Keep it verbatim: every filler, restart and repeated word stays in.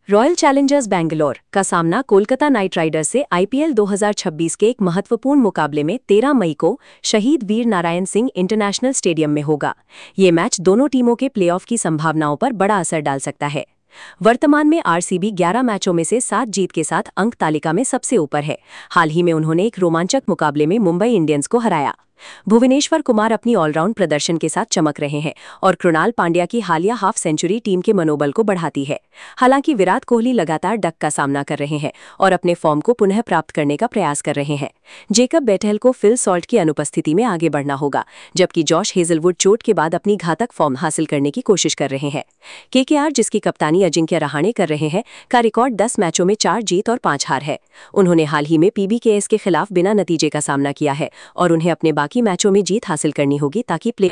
Royal Challengers Bangalore का सामना Kolkata knight riders से आईपीएल दो हज़ार छब्बीस के एक महत्वपूर्ण मुकाबले में तेरह मई को शहीद वीर नारायण सिंह इंटरनेशनल स्टेडियम में होगा। ये मैच दोनों टीमों के प्लेऑफ की संभावनाओं पर बड़ा असर डाल सकता है। वर्तमान में आरसीबी ग्यारह मैचों में से सात जीत के साथ अंक तालिका में सबसे ऊपर है। हाल ही में उन्होंने एक रोमांचक मुकाबले में मुंबई इंडियंस को हराया। भुवनेश्वर कुमार अपनी ऑलराउंड प्रदर्शन के साथ चमक रहे हैं और कृणाल पांड्या की हालिया हाफ सेंचुरी टीम के मनोबल को बढ़ाती है। हालांकि विराट कोहली लगातार डक का सामना कर रहे हैं और अपने फॉर्म को पुनः प्राप्त करने का प्रयास कर रहे हैं। जेकब बेटेल को फिल सॉल्ट की अनुपस्थिति में आगे बढ़ना होगा, जबकि जॉश हेजलवुड चोट के बाद अपनी घातक फॉर्म हासिल करने की कोशिश कर रहे हैं। केकेआर, जिसकी कप्तानी अजिंक्य रहाणे कर रहे हैं, का रिकॉर्ड दस मैचों में चार जीत और पांच हार है। उन्होंने हाल ही में पीबीकेएस के खिलाफ बिना नतीजे का सामना किया है और उन्हें अपने बाकी मैचों में जीत हासिल करनी होगी ताकि प्ले